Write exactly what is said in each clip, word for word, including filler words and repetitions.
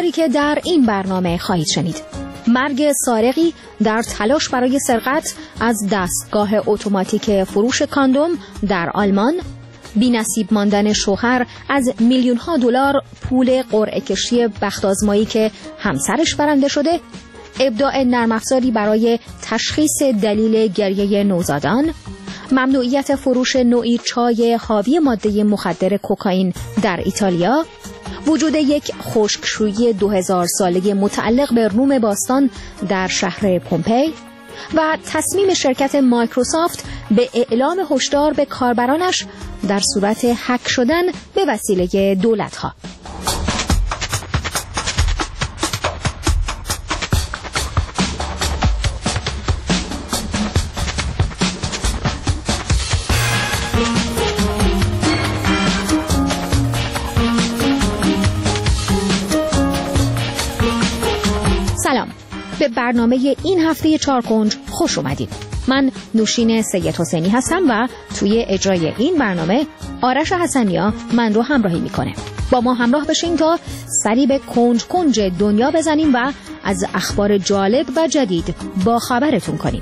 خبری که در این برنامه خواهید شنید: مرگ سارقی در تلاش برای سرقت از دستگاه اتوماتیک فروش کاندوم در آلمان، بی‌نصیب ماندن شوهر از میلیون ها دلار پول قرعه کشی بخت آزمایی که همسرش برنده شده، ابداع نرم افزاری برای تشخیص دلیل گریه نوزادان، ممنوعیت فروش نوعی چای حاوی ماده مخدر کوکائین در ایتالیا، وجود یک خشکشویی دو هزار ساله متعلق به روم باستان در شهر پومپئی و تصمیم شرکت مایکروسافت به اعلام هشدار به کاربرانش در صورت هک شدن به وسیله دولت‌ها. سلام، به برنامه این هفته چارکنج خوش اومدید. من نوشین سید حسینی هستم و توی اجرای این برنامه آرش حسنیا من رو همراهی میکنه. با ما همراه بشین تا سری به کنج کنج دنیا بزنیم و از اخبار جالب و جدید با خبرتون کنیم.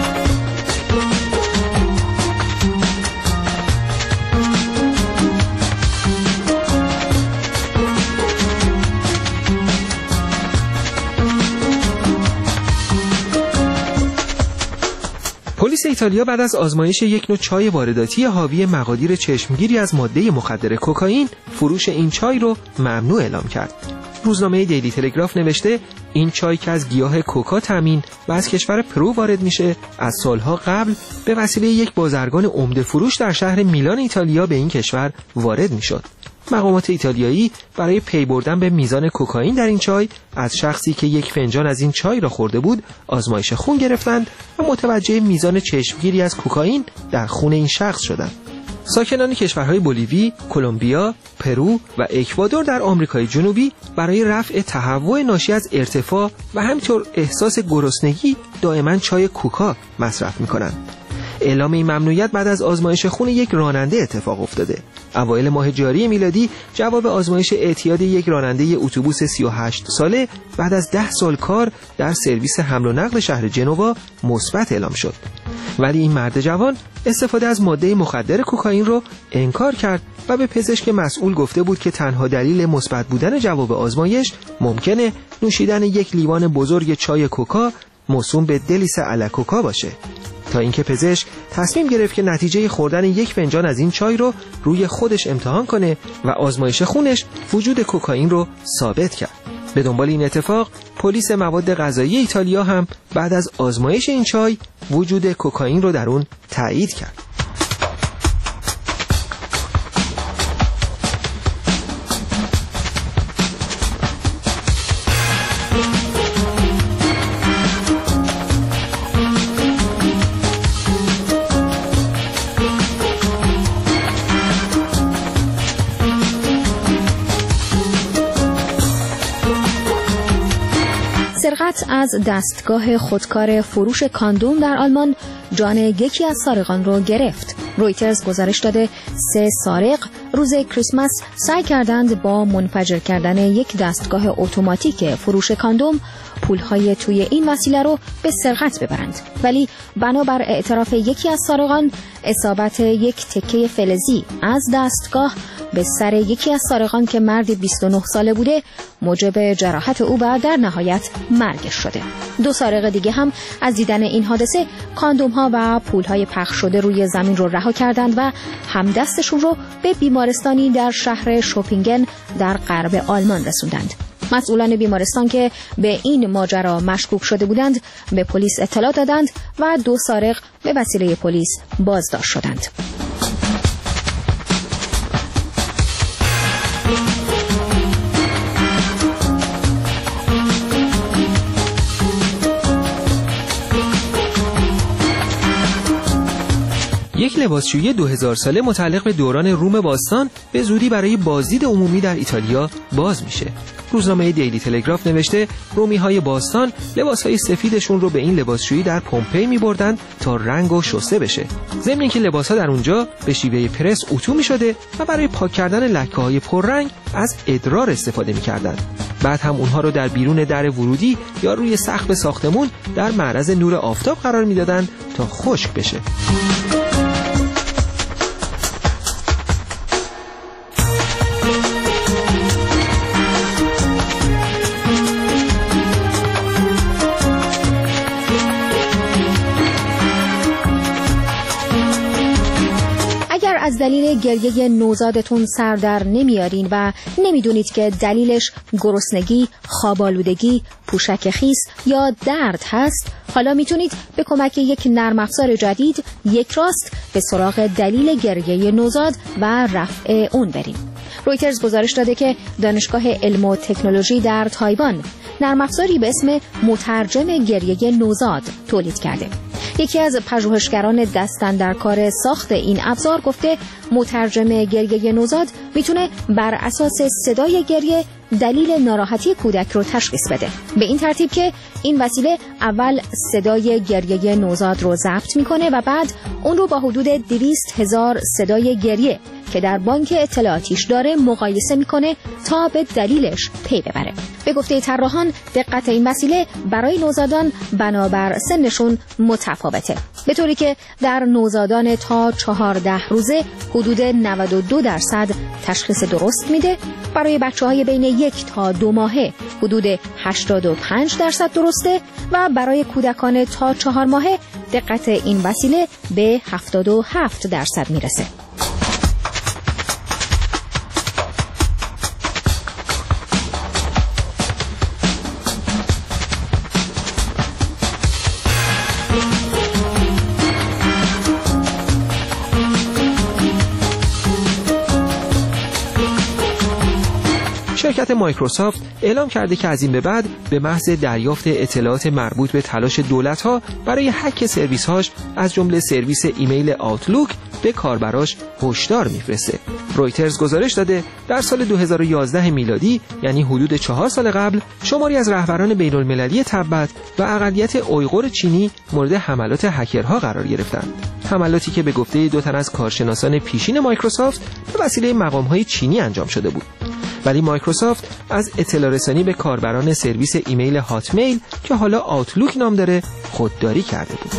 پلیس ایتالیا بعد از آزمایش یک نوع چای وارداتی حاوی مقادیر چشمگیری از ماده مخدر کوکائین، فروش این چای رو ممنوع اعلام کرد. روزنامه دیلی تلگراف نوشته این چای که از گیاه کوکا تامین و از کشور پرو وارد میشه، از سالها قبل به وسیله یک بازرگان عمده فروش در شهر میلان ایتالیا به این کشور وارد میشد. مقامات ایتالیایی برای پی بردن به میزان کوکائین در این چای از شخصی که یک فنجان از این چای را خورده بود آزمایش خون گرفتند و متوجه میزان چشمگیری از کوکائین در خون این شخص شدند. ساکنان کشورهای بولیوی، کلمبیا، پرو و اکوادور در آمریکای جنوبی برای رفع تهوع ناشی از ارتفاع و همینطور احساس گرسنگی دائما چای کوکا مصرف می‌کنند. اعلام این ممنوعیت بعد از آزمایش خون یک راننده اتفاق افتاده. اوایل ماه جاری میلادی جواب آزمایش اعتیاد یک راننده اتوبوس سی و هشت ساله بعد از ده سال کار در سرویس حمل و نقل شهر جنوا مثبت اعلام شد. ولی این مرد جوان استفاده از ماده مخدر کوکائین رو انکار کرد و به پزشک مسئول گفته بود که تنها دلیل مثبت بودن جواب آزمایش ممکنه نوشیدن یک لیوان بزرگ چای کوکا موسوم به دلیس الکوکا باشه. تا اینکه پزشک تصمیم گرفت که نتیجه خوردن یک فنجان از این چای رو روی خودش امتحان کنه و آزمایش خونش وجود کوکائین رو ثابت کرد. به دنبال این اتفاق پلیس مواد غذایی ایتالیا هم بعد از آزمایش این چای وجود کوکائین رو در اون تایید کرد. سرقت از دستگاه خودکار فروش کاندوم در آلمان جان یکی از سارقان رو گرفت. رویترز گزارش داده سه سارق روز کریسمس سعی کردند با منفجر کردن یک دستگاه اتوماتیک فروش کاندوم پولهای توی این وسیله رو به سرقت ببرند، ولی بنابر اعتراف یکی از سارقان اصابت یک تکه فلزی از دستگاه به سر یکی از سارقان که مرد بیست و نه ساله بوده موجب جراحت او و در نهایت مرگش شده. دو سارق دیگه هم از دیدن این حادثه کاندوم ها و پول های پخش شده روی زمین رو رها کردند و همدستشون رو به بیمارستانی در شهر شوپینگن در غرب آلمان رسوندند. مسئولان بیمارستان که به این ماجرا مشکوک شده بودند به پلیس اطلاع دادند و دو سارق به وسیله پلیس بازداشت شدند. یک لباسشویی دو هزار ساله متعلق به دوران روم باستان به زودی برای بازدید عمومی در ایتالیا باز میشه. روزنامه دیلی تلگراف نوشته رومی‌های باستان لباس‌های سفیدشون رو به این لباسشویی در پومپئی می‌بردند تا رنگ و شسته بشه. ضمن اینکه لباس‌ها در اونجا به شیوه پرس اتو می‌شده و برای پاک کردن لکه‌های پررنگ از ادرار استفاده می‌کردند. بعد هم اونها رو در بیرون در ورودی یا روی سقف ساختمون در معرض نور آفتاب قرار میدادن تا خشک بشه. از دلیل گریه نوزادتون سر در نمیارین و نمیدونید که دلیلش گرسنگی، خوابالودگی، پوشک خیس یا درد هست، حالا میتونید به کمک یک نرم افزار جدید یک راست به سراغ دلیل گریه نوزاد و رفع اون برین. رویترز گزارش داده که دانشگاه علم و تکنولوژی در تایوان نرم افزاری به اسم مترجم گریه نوزاد تولید کرده. یکی از پژوهشگران دست‌اندرکار ساخت این ابزار گفته مترجم گریه نوزاد میتونه بر اساس صدای گریه دلیل ناراحتی کودک رو تشخیص بده. به این ترتیب که این وسیله اول صدای گریه نوزاد رو ضبط میکنه و بعد اون رو با حدود دویست هزار صدای گریه که در بانک اطلاعاتیش داره مقایسه میکنه تا به دلیلش پی ببره. به گفته طراحان دقت این وسیله برای نوزادان بنابر سنشون متفاوته، به طوری که در نوزادان تا چهارده روزه حدود نود و دو درصد تشخیص درست میده، برای بچه‌های بین یک تا دو ماهه حدود هشتاد و پنج درصد درسته و برای کودکان تا چهار ماهه دقت این وسیله به هفتاد و هفت درصد میرسه. شرکت مایکروسافت اعلام کرده که از این به بعد به محض دریافت اطلاعات مربوط به تلاش دولت‌ها برای هک سرویس‌هاش از جمله سرویس ایمیل آوتلوک به کاربراش هشدار میفرسته. رویترز گزارش داده در سال دو هزار و یازده میلادی، یعنی حدود چهار سال قبل، شماری از رهبران بین‌المللی تبت و اقلیت اویغور چینی مورد حملات هکرها قرار گرفتند. حملاتی که به گفته دو تن از کارشناسان پیشین مایکروسافت به وسیله مقام‌های چینی انجام شده بود. ولی مایکروسافت از اطلاع رسانی به کاربران سرویس ایمیل هاتمیل که حالا آوتلوک نام داره خودداری کرده بود.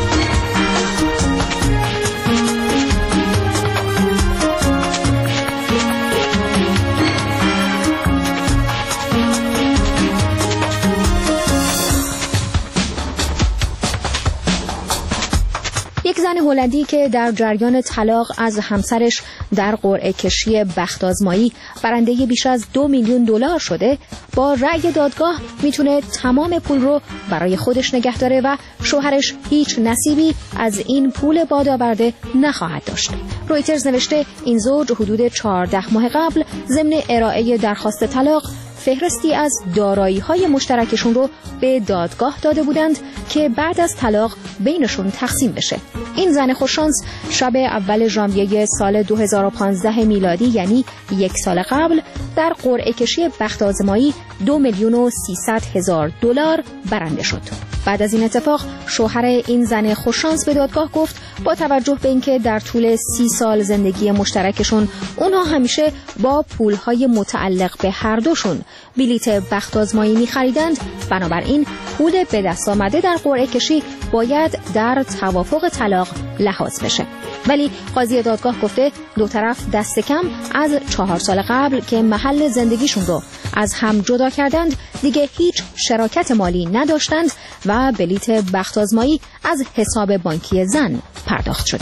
یک زن هلندی که در جریان طلاق از همسرش در قرعه کشی بخت آزمایی برنده بیش از دو میلیون دلار شده، با رأی دادگاه میتونه تمام پول رو برای خودش نگه داره و شوهرش هیچ نصیبی از این پول بادآورده نخواهد داشت. رویترز نوشته این زوج حدود چهارده ماه قبل ضمن ارائه درخواست طلاق فهرستی از دارایی‌های مشترکشون رو به دادگاه داده بودند که بعد از طلاق بینشون تقسیم بشه. این زن خوششانس شب اول ژانویه سال دو هزار و پانزده میلادی، یعنی یک سال قبل، در قرعه کشی بخت آزمایی دو میلیون و سیصد هزار دلار برنده شد. بعد از این اتفاق شوهر این زن خوششانس به دادگاه گفت با توجه به اینکه در طول سی سال زندگی مشترکشون اونها همیشه با پولهای متعلق به هر دوشون بلیت بخت آزمایی می‌خریدند، بنابراین پول به دست آمده در قرعه کشی باید در توافق طلاق لحاظ بشه. ولی قاضی دادگاه گفته دو طرف دست کم از چهار سال قبل که محل زندگیشون رو از هم جدا کردند دیگه هیچ شراکت مالی نداشتند و بلیت بخت آزمایی از حساب بانکی زن پرداخت شده.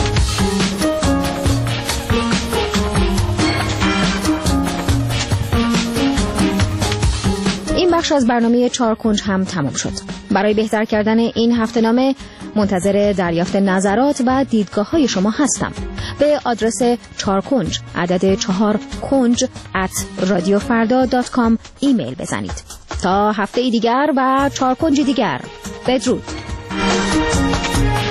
این بخش از برنامه چهار کنج هم تمام شد. برای بهتر کردن این هفته نامه منتظر دریافت نظرات و دیدگاه های شما هستم. به آدرس چهار کنج عدد چهار کنج ات رادیو فردا دات کام ایمیل بزنید. تا هفته دیگر و چهار کنج دیگر، بدرود.